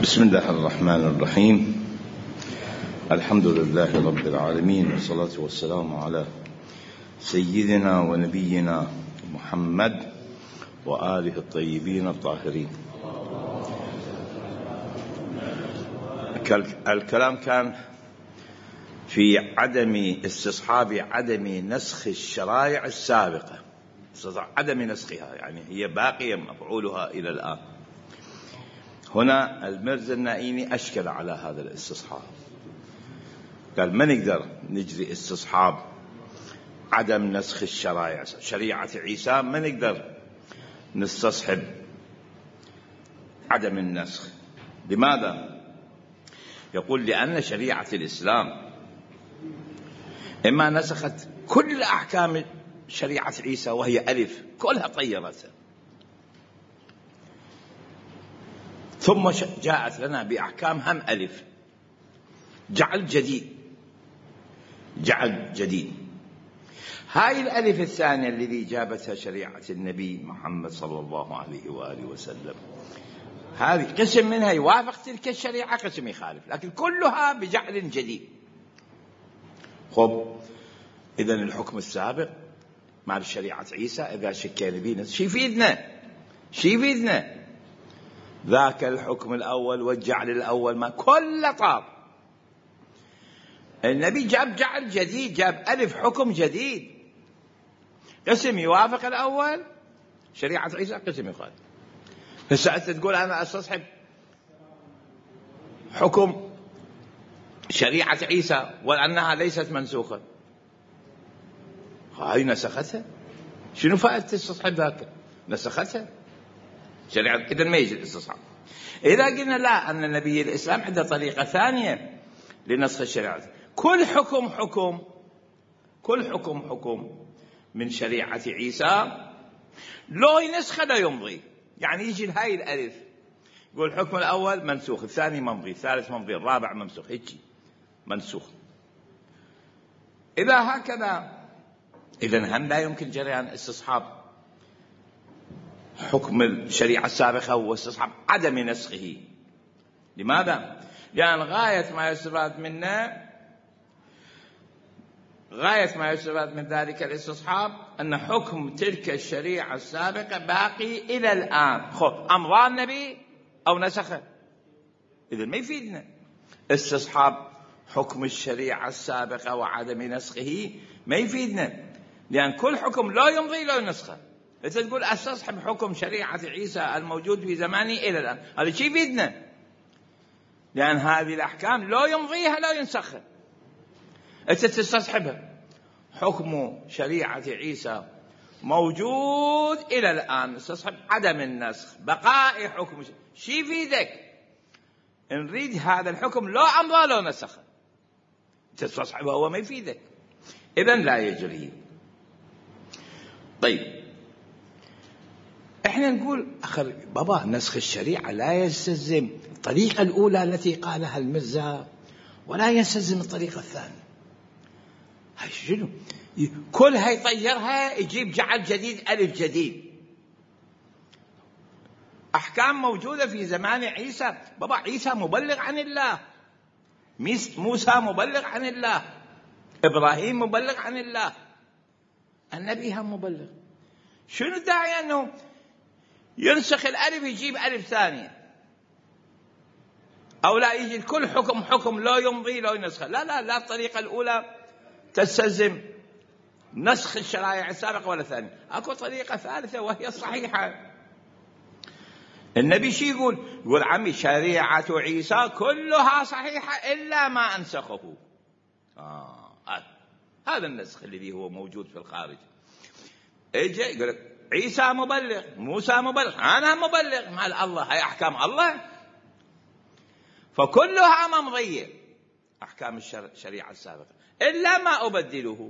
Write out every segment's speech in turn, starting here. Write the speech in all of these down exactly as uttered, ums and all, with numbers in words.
بسم الله الرحمن الرحيم. الحمد لله رب العالمين، والصلاة والسلام على سيدنا ونبينا محمد وآله الطيبين الطاهرين. الكلام كان في عدم استصحاب عدم نسخ الشرائع السابقة، عدم نسخها، يعني هي باقية مفعولها إلى الآن. هنا المرزا النائيني أشكل على هذا الاستصحاب، قال ما نقدر نجري استصحاب عدم نسخ الشرائع، شريعة عيسى ما نقدر نستصحب عدم النسخ. لماذا؟ يقول لأن شريعة الإسلام إما نسخت كل أحكام شريعة عيسى وهي ألف كلها طيرتها، ثم جاءت لنا بأحكام هم ألف، جعل جديد جعل جديد. هاي الألف الثانية الذي جابتها شريعة النبي محمد صلى الله عليه وآله وسلم، هذه قسم منها يوافق تلك الشريعة، قسم يخالف، لكن كلها بجعل جديد. خب إذن الحكم السابق مع شريعة عيسى إذا شكينا بينا شي يفيدنا شي يفيدنا ذاك الحكم الأول والجعل الأول ما كل طاب. النبي جاب جعل جديد، جاب ألف حكم جديد، قسم يوافق الأول شريعة عيسى، قسم يخالف. هسه أنت تقول أنا أستصحب حكم شريعة عيسى وأنها ليست منسوخة، هاي نسختها، شنو فائدة استصحاب ذاك؟ نسختها شريعة، إذن ما يجي الاستصحاب. إذا قلنا لا، أن النبي الإسلام عنده طريقة ثانية لنسخ الشريعة، كل حكم حكم كل حكم حكم من شريعة عيسى لو ينسخ لا يمضي، يعني يجي هاي الألف يقول الحكم الأول منسوخ، الثاني ممضي، الثالث ممضي، الرابع منسوخ، هيك منسوخ. إذا هكذا إذن هم لا يمكن جريان استصحاب حكم الشريعة السابقة واستصحاب عدم نسخه. لماذا؟ لأن غاية ما يستفاد منه غاية ما يستفاد من ذلك الاستصحاب أن حكم تلك الشريعة السابقة باقي إلى الآن. خب أمضى النبي أو نسخه، إذن ما يفيدنا استصحاب حكم الشريعة السابقة وعدم نسخه، ما يفيدنا، لأن كل حكم لا يمضي لا ينسخه. إذا تقول أستصحب حكم شريعة عيسى الموجود في زماني إلى الآن، هذا شيء يفيدنا، لأن هذه الأحكام لا يمضيها لا ينسخها. إذا تستصحبها حكم شريعة عيسى موجود إلى الآن، استصحب عدم النسخ بقاء حكم، شيء يفيدك؟ نريد هذا الحكم لا أمضى لا نسخه، تستصحبه هو ما يفيدك، إذن لا يجري. طيب احنا نقول اخر بابا نسخ الشريعة لا يستلزم الطريقة الأولى التي قالها المرزا، ولا يستلزم الطريقة الثانية. هاي شنو؟ كل هاي طيرها يجيب جعل جديد ألف جديد. أحكام موجودة في زمان عيسى، بابا عيسى مبلغ عن الله، موسى مبلغ عن الله، إبراهيم مبلغ عن الله، النبي هم مبلغ. شنو الداعي أنه ينسخ الألف يجيب ألف ثانية، أو لا يجي كل حكم حكم لا يمضي لا ينسخ؟ لا لا لا، الطريقة الأولى تستلزم نسخ الشرائع السابقة ولا ثانية، أكو طريقة ثالثة وهي الصحيحة. النبي شي يقول؟ يقول عمي شريعة عيسى كلها صحيحة إلا ما أنسخه. آه هذا النسخ الذي هو موجود في الخارج. اجي يقول لك عيسى مبلغ، موسى مبلغ، أنا مبلغ، مال الله، هاي أحكام الله، فكلها ممضية أحكام الشريعة السابقة إلا ما أبدله.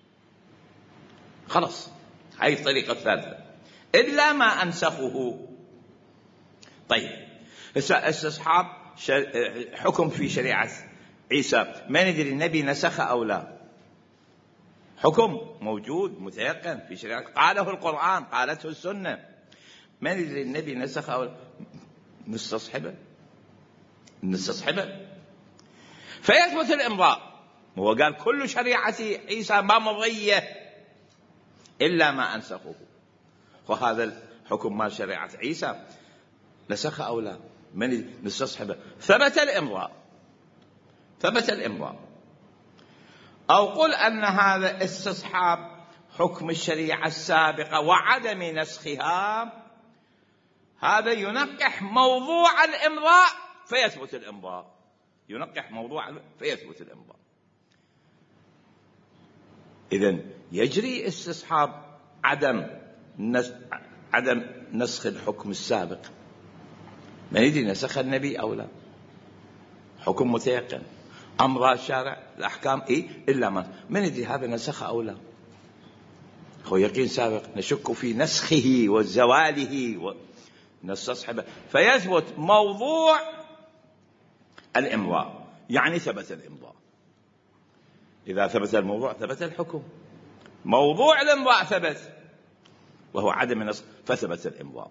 خلاص هاي الطريقة الثالثة، إلا ما أنسخه. طيب استصحاب حكم في شريعة عيسى، ما ندري النبي نسخ أو لا، حكم موجود متيقن في شريعة، قاله القرآن قالته السنة، ما ندري النبي نسخ أو نستصحبه. نستصحبه فيثبت الإمضاء. هو قال كل شريعة عيسى ما مضية إلا ما أنسخه، وهذا الحكم مال شريعة عيسى نسخ أو لا؟ من نستصحبه؟ ثبت الإمضاء، ثبت الإمضاء. أو قل أن هذا استصحاب حكم الشريعة السابقة وعدم نسخها، هذا ينقح موضوع الإمضاء فيثبت الإمضاء، ينقح موضوع فيثبت الإمضاء. إذن يجري استصحاب عدم نسخ عدم نسخ الحكم السابق. ما يدري نسخ النبي أو لا، حكم متيقن، أمر الشارع الأحكام إيه إلا ما من يدري هذا نسخ أو لا. هو يقين سابق، نشك في نسخه وزواله ونستصحبه فيثبت موضوع الإمضاء، يعني ثبت الإمضاء. إذا ثبت الموضوع ثبت الحكم، موضوع الإمضاء ثبت وهو عدم النسخ فثبت الإمضاء.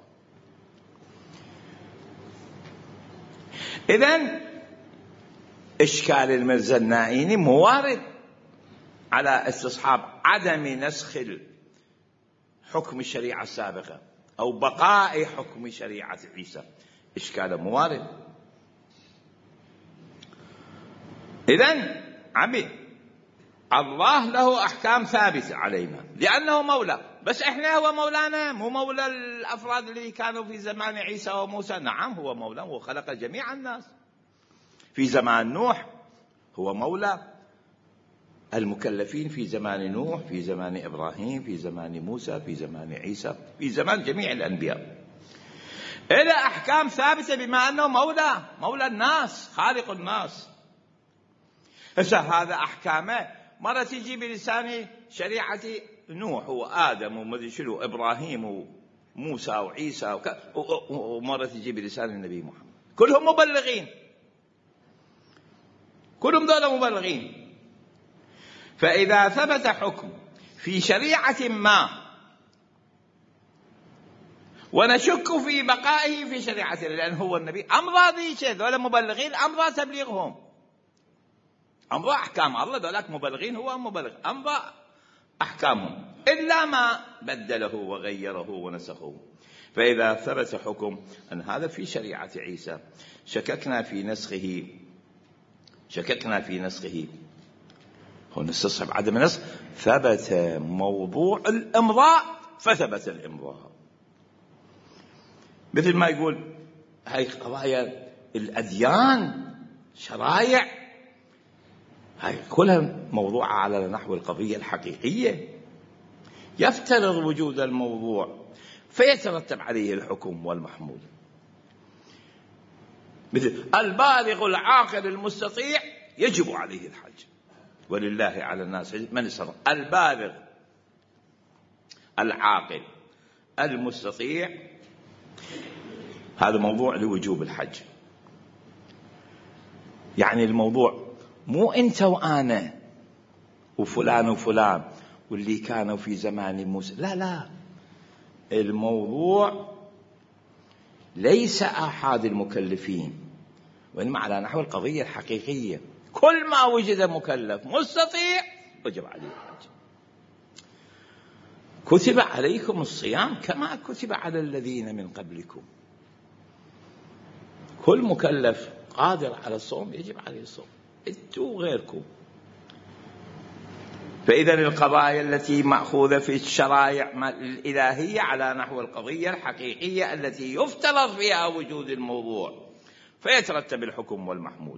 إذن إشكال المرزا النائيني موارد على استصحاب عدم نسخ حكم الشريعة السابقة أو بقاء حكم شريعة عيسى، إشكال موارد. إذن عمي الله له أحكام ثابتة علينا لأنه مولى، بس إحنا هو مولانا، مو مولى الأفراد اللي كانوا في زمان عيسى وموسى. نعم هو مولى، هو خلق جميع الناس. في زمان نوح هو مولى المكلفين، في زمان نوح، في زمان إبراهيم، في زمان موسى، في زمان عيسى، في زمان جميع الأنبياء. إلى أحكام ثابتة بما أنه مولى، مولى الناس، خالق الناس. هذا أحكامه مرة تجي بلسان شريعة نوح وآدم ومدري شنو إبراهيم وموسى وعيسى وك... ومرة تجي بلسان النبي محمد، كلهم مبلغين، كلهم دول مبلغين. فإذا ثبت حكم في شريعة ما ونشك في بقائه في شريعته لأن هو النبي، أمضى ذي شيء، ذولا مبلغين، أمضى تبليغهم، أمضى أحكام الله، ذولاك مبلغين، هو مبلغ، أمضى أحكامهم إلا ما بدله وغيره ونسخه. فإذا ثبت حكم أن هذا في شريعة عيسى شككنا في نسخه، شككنا في نسخه هو نستصحب عدم النسخ، ثبت موضوع الإمضاء فثبت الإمضاء. مثل ما يقول هاي قضايا الأديان شرائع، هاي كلها موضوعة على نحو القضية الحقيقية، يفترض وجود الموضوع فيترتب عليه الحكم والمحمول. مثل البالغ العاقل المستطيع يجب عليه الحج ولله على الناس من استطاع. البالغ العاقل المستطيع هذا موضوع لوجوب الحج. يعني الموضوع مو أنت وأنا وفلان وفلان واللي كانوا في زمان موسى، لا لا، الموضوع ليس أحد المكلفين وإنما على نحو القضية الحقيقية. كل ما وجد مكلف مستطيع وجب عليه الحج. كتب عليكم الصيام كما كتب على الذين من قبلكم. كل مكلف قادر على الصوم يجب عليه الصوم، انتوا غيركم. فإذا القضايا التي مأخوذة في الشرائع الإلهية على نحو القضية الحقيقية التي يفترض فيها وجود الموضوع فيترتب الحكم والمحمول.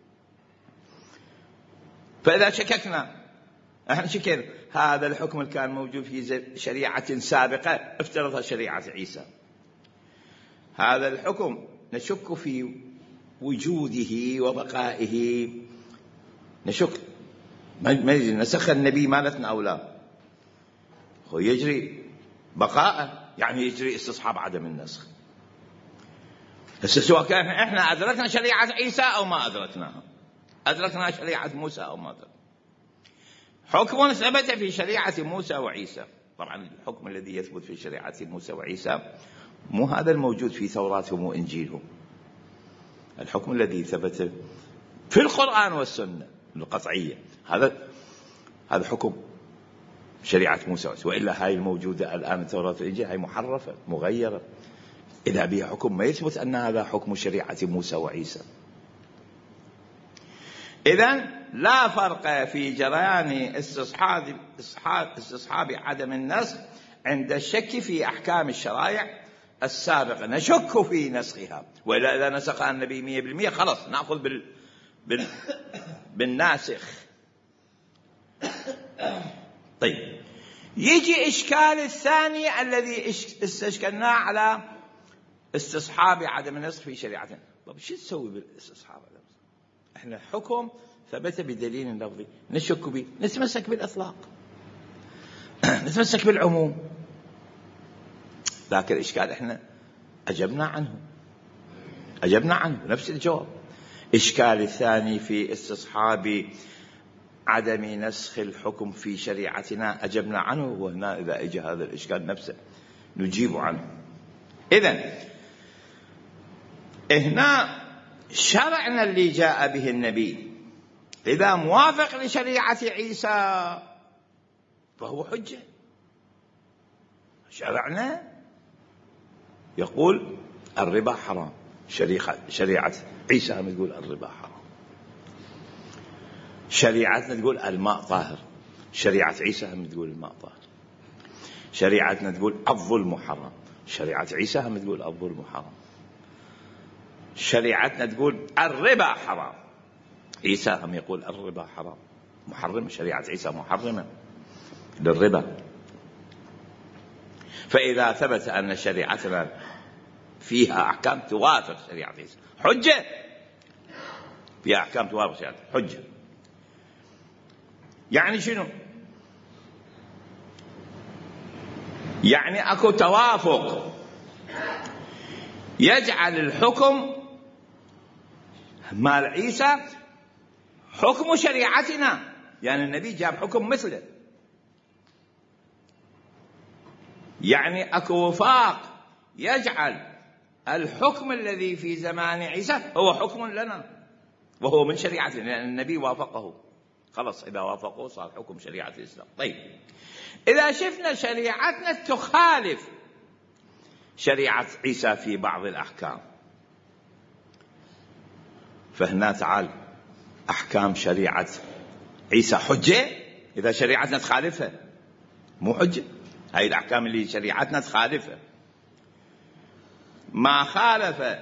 فإذا شككنا، احنا شكينا هذا الحكم اللي كان موجود في شريعة سابقة افترضها شريعة عيسى، هذا الحكم نشك في وجوده وبقائه، نشك ما يجري نسخ النبي مالتنا أو لا، هو يجري بقاء يعني يجري استصحاب عدم النسخ. سواء كان احنا أدركنا شريعة عيسى أو ما أدركناها، أدركنا شريعة موسى أو ما أدركنا، حكم ثبت في شريعة موسى وعيسى. طبعا الحكم الذي يثبت في شريعة موسى وعيسى مو هذا الموجود في توراتهم وإنجيلهم، الحكم الذي ثبت في القرآن والسنة القطعية، هذا هذا حكم شريعة موسى، وإلا هاي الموجودة الآن التوراة والإنجيل هاي محرفة مغيرة، إذا بها حكم ما يثبت أن هذا حكم شريعة موسى وعيسى. إذن لا فرق في جريان استصحاب استصحاب عدم النسخ عند الشك في أحكام الشرائع السابقة، نشك في نسخها، وإلا إذا نسخها النبي مئة بالمئة خلاص نأخذ بال... بال... بالناسخ. طيب، يجي إشكال الثاني الذي استشكلناه على استصحاب عدم النسخ في شريعتنا. طيب شو تسوي بالاستصحاب؟ احنا حكم ثبت بدليل لفظي نشك به، نتمسك بالإطلاق نتمسك بالعموم، لكن الإشكال احنا أجبنا عنه أجبنا عنه نفس الجواب. إشكال الثاني في استصحاب عدم نسخ الحكم في شريعتنا أجبنا عنه، وهنا إذا إجى هذا الإشكال نفسه نجيب عنه. إذن هنا شرعنا اللي جاء به النبي إذا موافق لشريعة عيسى فهو حجة. شرعنا يقول الربا حرام، شريعة عيسى هم تقول الربا حرام. شريعتنا تقول الماء طاهر، شريعة عيسى هم تقول الماء طاهر. شريعتنا تقول الظلم حرام، شريعة عيسى هم تقول الظلم حرام. شريعتنا تقول الربا حرام، عيسى هم يقول الربا حرام محرم، شريعة عيسى محرمة للربا. فإذا ثبت أن شريعتنا فيها أحكام توافق شريعة عيسى حجة، فيها أحكام توافق شريعة حجة. يعني شنو؟ يعني أكو توافق يجعل الحكم مال عيسى حكم شريعتنا، يعني النبي جاب حكم مثله. يعني أكو وفاق يجعل الحكم الذي في زمان عيسى هو حكم لنا وهو من شريعتنا، لأن النبي وافقه، خلاص إذا وافقه صار حكم شريعة الإسلام. طيب، إذا شفنا شريعتنا تخالف شريعة عيسى في بعض الأحكام، فهنا تعال أحكام شريعة عيسى حجة إذا شريعتنا تخالفها؟ مو حجة. هاي الأحكام اللي شريعتنا تخالفها، ما خالف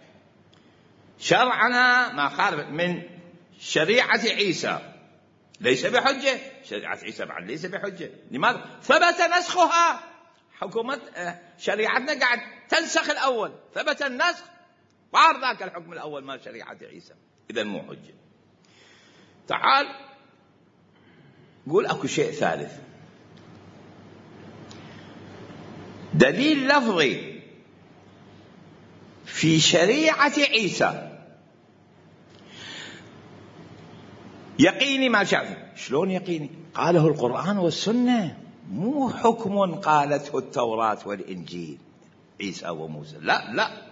شرعنا، ما خالف من شريعة عيسى ليس بحجة. شريعة عيسى بعد ليس بحجة. لماذا؟ ثبت نسخها، حكومة شريعتنا قاعد تنسخ الأول، ثبت النسخ صار ذاك الحكم الأول ما شريعة عيسى، إذا مو حجة. تعال قول أكو شيء ثالث، دليل لفظي في شريعة عيسى يقيني ما شافه. شلون يقيني؟ قاله القرآن والسنة، مو حكم قالته التوراة والإنجيل عيسى وموسى. لا لا،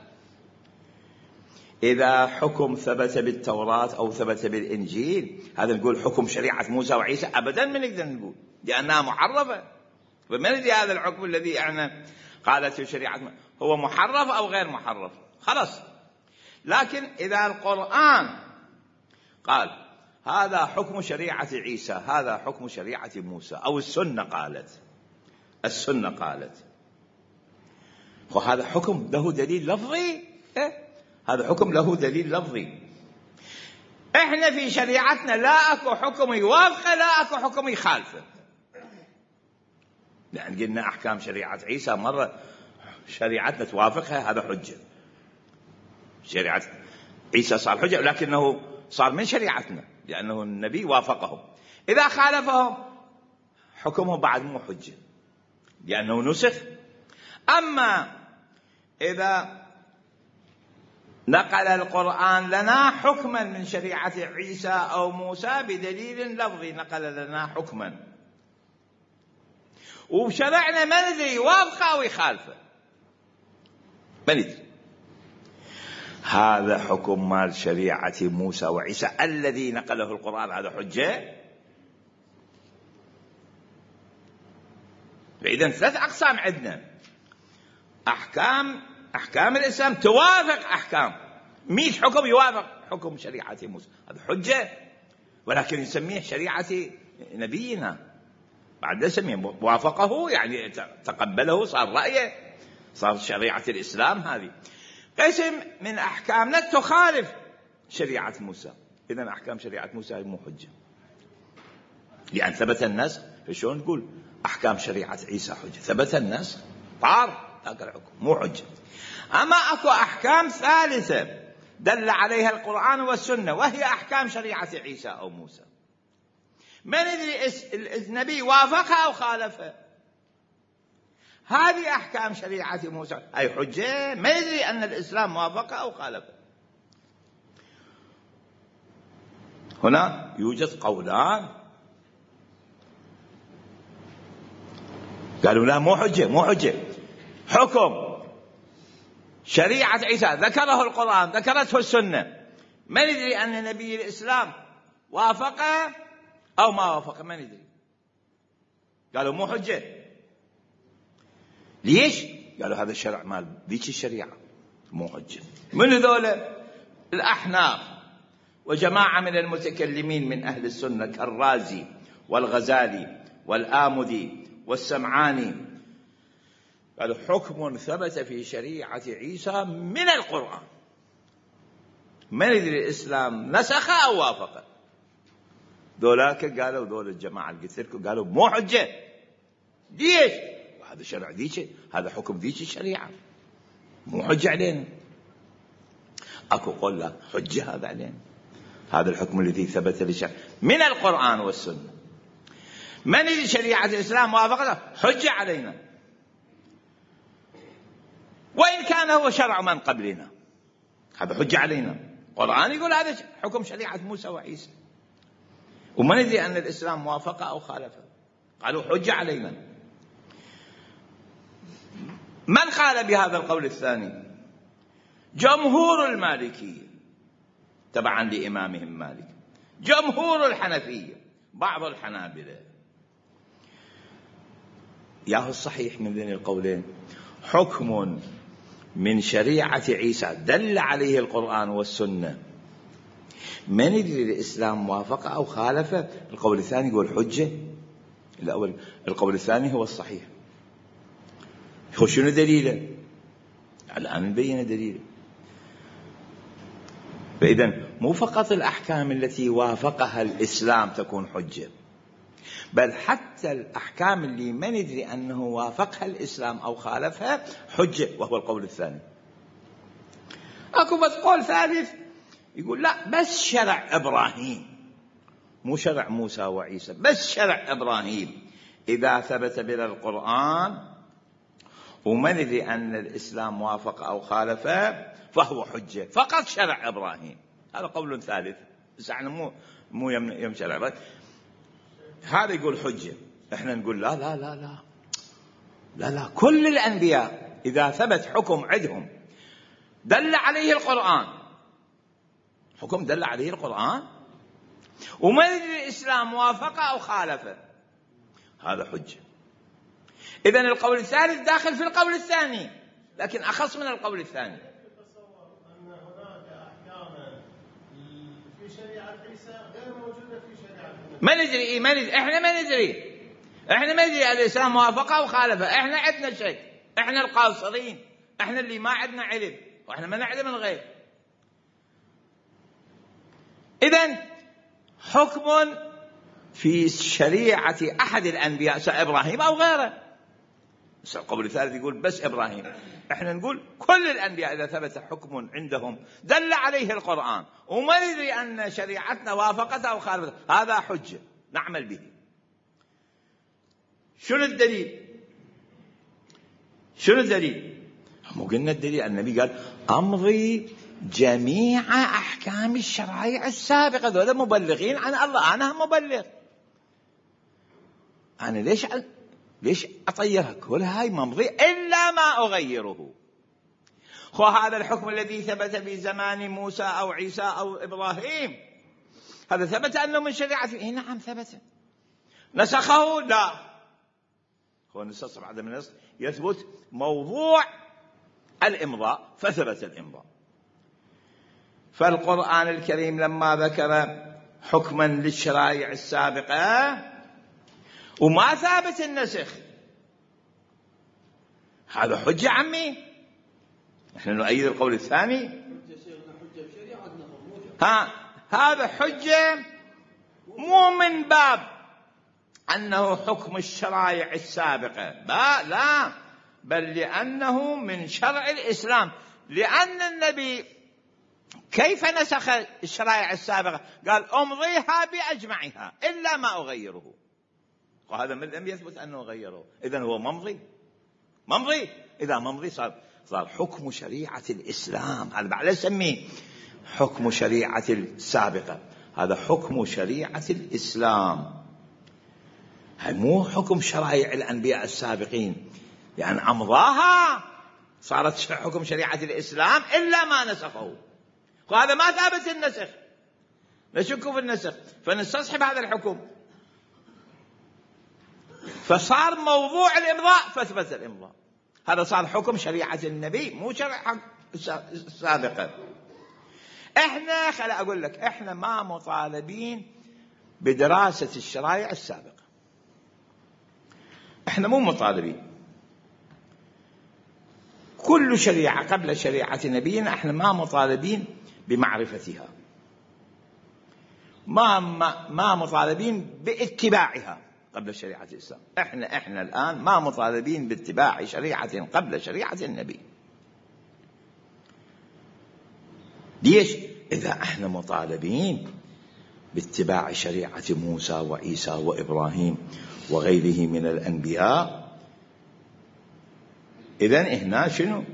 إذا حكم ثبت بالتوراة أو ثبت بالإنجيل هذا نقول حكم شريعة موسى وعيسى؟ أبدا ما نقدر نقول، لأنها محرفة. فما ندري هذا الحكم الذي احنا قالته شريعة هو محرف أو غير محرف، خلاص. لكن إذا القرآن قال هذا حكم شريعة عيسى، هذا حكم شريعة موسى، أو السنة قالت السنة قالت وهذا حكم له دليل لفظي. إيه؟ هذا حكم له دليل لفظي. احنا في شريعتنا لا اكو حكم يوافقه، لا اكو حكم يخالفه. لأن قلنا أحكام شريعة عيسى مرة شريعتنا توافقها، هذا حجة. شريعة عيسى صار حجة لكنه صار من شريعتنا لأنه النبي وافقه. إذا خالفهم حكمه بعد مو حجة لأنه نسخ. أما إذا نقل القرآن لنا حكما من شريعة عيسى أو موسى بدليل لفظي، نقل لنا حكما وشرعنا ما ندري وافقه أو يخالفه، ما ندري. هذا حكم مال شريعة موسى وعيسى الذي نقله القرآن، هذا حجة. فإذا ثلاث أقسام عندنا: أحكام أحكام الإسلام توافق أحكام مئة حكم يوافق حكم شريعة موسى، هذا حجة، ولكن يسميه شريعة نبينا، بعد يسميه وافقه يعني تقبله، صار رأيه، صار شريعة الإسلام. هذه قسم من أحكامنا تخالف شريعة موسى، إذن أحكام شريعة موسى مو حجة لأن ثبت النسخ. فشون نقول أحكام شريعة عيسى حجة؟ ثبت النسخ، طار ذاك الحكم، مو حجة. أما أكو أحكام ثالثة دل عليها القرآن والسنة، وهي أحكام شريعة عيسى أو موسى، ما ندري النبي وافقها أو خالفها. هذه أحكام شريعة موسى أي حجة، ما ندري أن الإسلام وافقها أو خالفها. هنا يوجد قولان، قالوا لا مو حجة، مو حجة، حكم شريعة عيسى ذكره القرآن ذكرته السنة، ما ندري أن نبي الإسلام وافقه أو ما وافقه، ما ندري. قالوا مو حجة. ليش؟ قالوا هذا الشرع مال ذيك الشريعة، مو حجة. من ذولا؟ الأحناف وجماعة من المتكلمين من أهل السنة كالرازي والغزالي والآمدي والسمعاني، قالوا حكم ثبت في شريعة عيسى من القرآن، ما ندري الإسلام نسخ أو وافق. دولاك قالوا، دول الجماعة اللي قلت لكم قالوا مو حجة. ليش؟ هذا شرع ذيك، هذا حكم ذيك الشريعة، مو حجة علينا. أكو قول لا حجة هذا علينا، هذا الحكم الذي ثبت للشرع من القرآن والسنة، ما ندري شريعة الإسلام وافقته، حجة علينا، وإن كان هو شرع من قبلنا، هذا حجة علينا. القرآن يقول هذا حكم شريعة موسى وعيسى، وما ندري أن الإسلام وافقه أو خالفه، قالوا حجة علينا. من قال بهذا القول الثاني؟ جمهور المالكية تبعا لإمامهم مالك، جمهور الحنفية، بعض الحنابلة. ياهو الصحيح من ذين القولين حكم من شريعة عيسى دل عليه القرآن والسنة، ما ندري الإسلام وافق أو خالف. القول الثاني يقول حجة. الأول القول الثاني هو الصحيح. شنو دليله؟ الآن نبين دليله. فإذن مو فقط الأحكام التي وافقها الإسلام تكون حجة، بل حتى الأحكام اللي ما ندري أنه وافقها الإسلام أو خالفها حجة، وهو القول الثاني. أكو بس قول ثالث يقول لا بس شرع إبراهيم، مو شرع موسى وعيسى، بس شرع إبراهيم إذا ثبت بنا القرآن وما ندري أن الإسلام وافق أو خالف فهو حجة، فقط شرع إبراهيم. هذا قول ثالث، بس احنا مو مو يم شرع إبراهيم هذا يقول حجة. احنا نقول لا لا لا لا لا لا كل الأنبياء إذا ثبت حكم عندهم دل عليه القرآن، حكم دل عليه القرآن وما ندري الإسلام وافق أو خالفه، هذا حجة. إذن القول الثالث داخل في القول الثاني، لكن أخص من القول الثاني. أن هناك أحكاما في شريعة عيسى غير موجودة في شريعة النبي. ما ندري إيه، ما ندري، إحنا ما ندري، إحنا ما ندري الإسلام وافقه وخالفه، إحنا عندنا شيء، إحنا القاصرين، إحنا اللي ما عندنا علم، وإحنا ما نعلم الغيب. إذن حكم في شريعة أحد الأنبياء سواء إبراهيم أو غيره. القول الثالث يقول بس إبراهيم، إحنا نقول كل الأنبياء إذا ثبت حكم عندهم دل عليه القرآن وما ندري أن شريعتنا وافقتها أو خالفتها، هذا حجة نعمل به. شنو الدليل؟ شنو الدليل؟ مو قلنا الدليل النبي قال أمضي جميع أحكام الشرائع السابقة، ذولا مبلغين عن الله، أنا مبلغ، أنا ليش ليش أطيرها كل هاي ممضي إلا ما أغيره. خو هذا الحكم الذي ثبت في زمان موسى أو عيسى أو إبراهيم هذا ثبت أنه من شريعة. إيه نعم ثبت. نسخه؟ لا. هو نسخ بعد من نسخ يثبت موضوع الإمضاء فثبت الإمضاء. فالقرآن الكريم لما ذكر حكما للشرائع السابقة وما ثابت النسخ هذا حجة عمي. نحن نؤيد القول الثاني. ها هذا حجة مو من باب أنه حكم الشرائع السابقة لا لا، بل لأنه من شرع الإسلام. لأن النبي كيف نسخ الشرائع السابقة؟ قال أمضيها بأجمعها إلا ما أغيره، وهذا من لم يثبت أنه غيره. إذن هو ممضي ممضي إذا ممضي صار صار حكم شريعة الإسلام. هذا بعد نسميه حكم شريعة السابقة، هذا حكم شريعة الإسلام، هذا مو حكم شرائع الأنبياء السابقين. لأن يعني أمضاها صارت حكم شريعة الإسلام إلا ما نسخه، وهذا ما ثابت النسخ، نشك في النسخ فنستصحب هذا الحكم. فصار موضوع الإمضاء فثبت الإمضاء، هذا صار حكم شريعة النبي مو شريعة السابقة. احنا خلي أقول لك احنا ما مطالبين بدراسة الشرائع السابقة، احنا مو مطالبين. كل شريعة قبل شريعة نبينا احنا ما مطالبين بمعرفتها، ما ما, ما مطالبين باتباعها قبل شريعة الإسلام. احنا احنا الآن ما مطالبين باتباع شريعة قبل شريعة النبي. ليش؟ إذا احنا مطالبين باتباع شريعة موسى وعيسى وإبراهيم وغيره من الأنبياء، إذن هنا شنو؟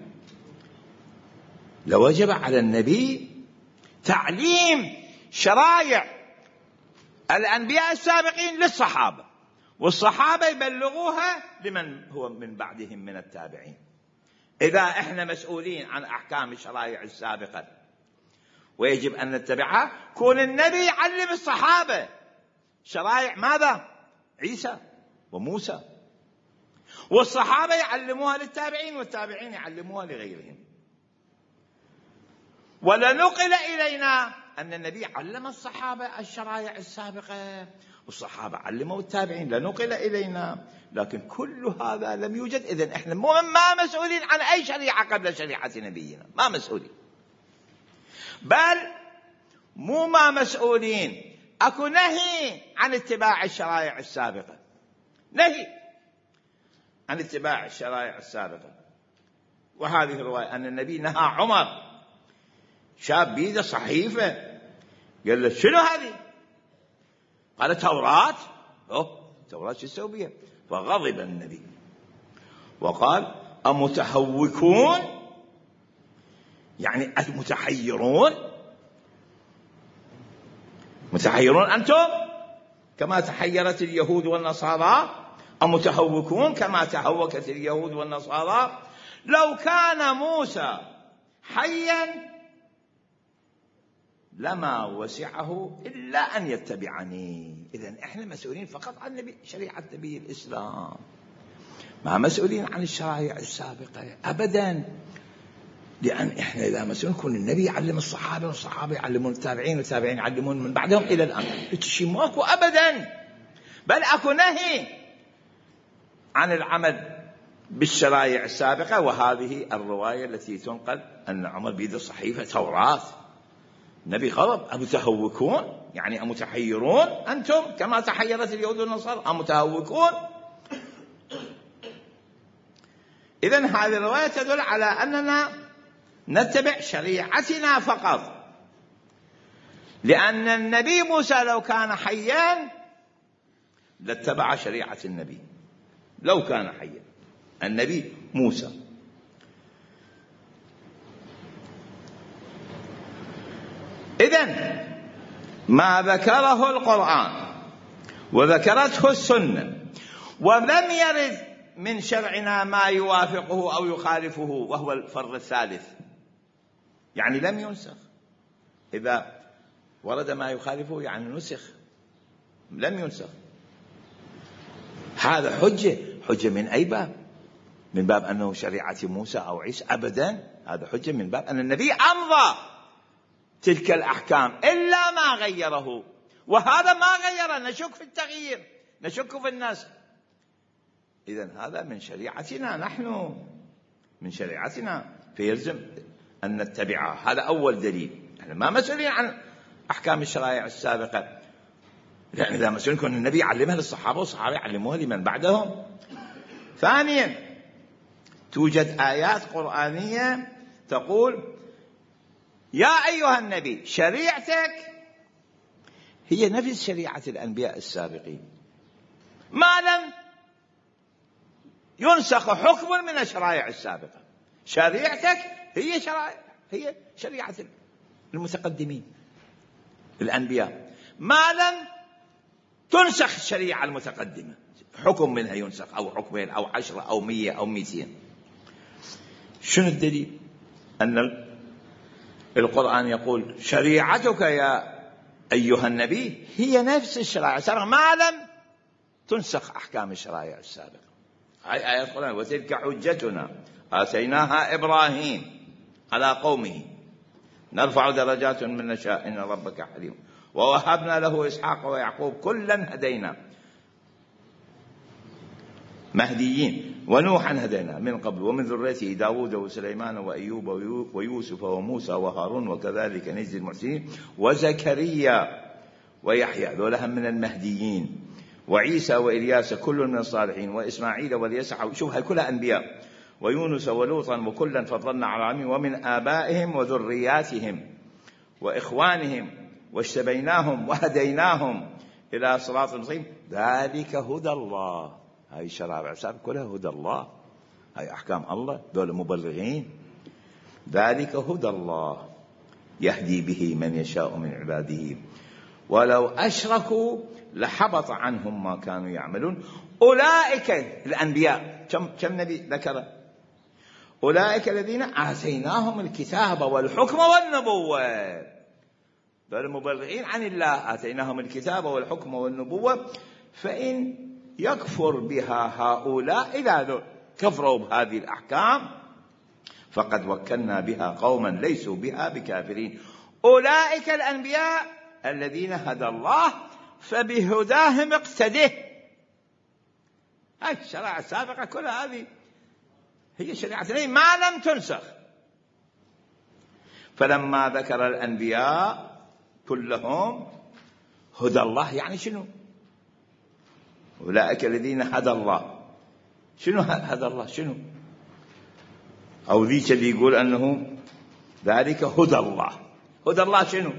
لوجب على النبي تعليم شرائع الأنبياء السابقين للصحابة، والصحابة يبلغوها لمن هو من بعدهم من التابعين. إذا احنا مسؤولين عن أحكام الشرائع السابقة ويجب أن نتبعها، كون النبي يعلم الصحابة شرائع ماذا؟ عيسى وموسى، والصحابة يعلموها للتابعين والتابعين يعلموها لغيرهم. ولا نقل إلينا أن النبي علم الصحابة الشرائع السابقة والصحابة علموا التابعين، لا نقل إلينا. لكن كل هذا لم يوجد. إذن إحنا ما مسؤولين عن أي شريعة قبل شريعة نبينا، ما مسؤولين. بل مو ما مسؤولين، أكو نهي عن اتباع الشرائع السابقة، نهي عن اتباع الشرائع السابقة. وهذه الرواية أن النبي نهى عمر، شاب بيده صحيفة، قال له شنو هذه؟ قال توراة. أوه توراة شو تسوي بها؟ فغضب النبي وقال أمتهوكون، يعني متحيرون، متحيرون أنتم كما تحيرت اليهود والنصارى، أمتهوكون كما تهوكت اليهود والنصارى. لو كان موسى حيا لما وسعه إلا أن يتبعني. إذن إحنا مسؤولين فقط عن نبي شريعة نبي الإسلام، ما مسؤولين عن الشرائع السابقة أبدا. لأن إحنا إذا مسؤولين كون النبي يعلم الصحابة والصحابة يعلمون التابعين والتابعين يعلمون من بعدهم إلى الآن، شيء ماكو أبدا. بل أكو نهي عن العمل بالشرائع السابقة. وهذه الرواية التي تنقل أن عمر بيد صحيفة توراة، النبي غضب أمتهوكون، يعني أمتحيرون أنتم كما تحيرت اليهود والنصارى، أمتهوكون. إذن هذه الرواية تدل على أننا نتبع شريعتنا فقط، لأن النبي موسى لو كان حيا لاتبع شريعة النبي، لو كان حيا النبي موسى. إذن ما ذكره القرآن وذكرته السنة ولم يرد من شرعنا ما يوافقه أو يخالفه، وهو الفرق الثالث يعني لم ينسخ. إذا ورد ما يخالفه يعني نسخ، لم ينسخ. هذا حجة حجة من أي باب؟ من باب أنه شريعة موسى أو عيسى؟ أبدا، هذا حجة من باب أن النبي أمضى تلك الأحكام إلا ما غيره، وهذا ما غيره، نشك في التغيير، نشك في النسخ. إذن هذا من شريعتنا نحن، من شريعتنا، فيلزم أن نتبعها. هذا أول دليل. يعني ما مسؤولين عن أحكام الشرائع السابقة، لأن إذا مسؤولين كون النبي يعلمها للصحابة والصحابة يعلموها لمن بعدهم. ثانيا، توجد آيات قرآنية تقول يا أيها النبي شريعتك هي نفس شريعة الأنبياء السابقين، ما لم ينسخ حكم من الشرائع السابقة. شريعتك هي شرائع هي شريعة المتقدمين الأنبياء، ما لم تنسخ الشريعة المتقدمة، حكم منها ينسخ أو حكمين أو عشرة أو مية أو مئتين. شنو الدليل؟ أن القرآن يقول شريعتك يا أيها النبي هي نفس الشرائع السابقة ما لم تنسخ أحكام الشرائع السابقة. هاي آية القرآن. وتلك حجتنا آتيناها إبراهيم على قومه نرفع درجات من نشاء إن ربك حليم ووهبنا له إسحاق ويعقوب كلا هدينا مهديين ونوحا هدينا من قبل ومن ذريته داود وسليمان وأيوب ويوسف وموسى وهارون وكذلك نجزي المحسنين وزكريا ويحيى ذولا من المهديين وعيسى وإلياس كل من الصالحين وإسماعيل واليسع. شوف هاي كلها أنبياء. ويونس ولوطا وكلا فضلنا على العالمين ومن آبائهم وذرياتهم وإخوانهم واجتبيناهم وهديناهم إلى صراط مستقيم ذلك هدى الله. هاي الشرائع السابقة كلها هدى الله، هاي أحكام الله، دول مبلغين. ذلك هدى الله يهدي به من يشاء من عباده ولو أشركوا لحبط عنهم ما كانوا يعملون. أولئك الأنبياء كم كم نبي ذكر؟ أولئك الذين آتيناهم الكتاب والحكم والنبوة، دول مبلغين عن الله، آتيناهم الكتاب والحكم والنبوة. فإن يكفر بها هؤلاء إذا كفروا بهذه الأحكام فقد وكلنا بها قوما ليسوا بها بكافرين. أولئك الأنبياء الذين هدى الله فبهداهم اقتده. هاي الشرائع السابقة كلها هذه هي شريعة ما لم تنسخ. فلما ذكر الأنبياء كلهم هدى الله يعني شنو؟ أولئك الذين هدى الله. شنو هدى الله؟ شنو؟ أو ذيك اللي يقول أنه ذلك هدى الله. هدى الله شنو؟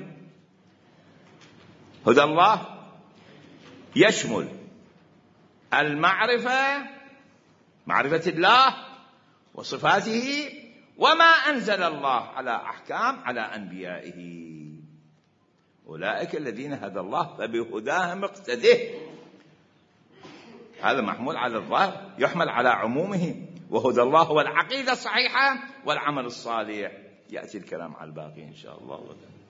هدى الله يشمل المعرفة، معرفة الله وصفاته وما أنزل الله على أحكام على أنبيائه. أولئك الذين هدى الله فبهداهم اقتده. هذا محمول على الظاهر، يحمل على عمومه. وهدى الله هو العقيدة الصحيحة والعمل الصالح. يأتي الكلام على الباقي إن شاء الله.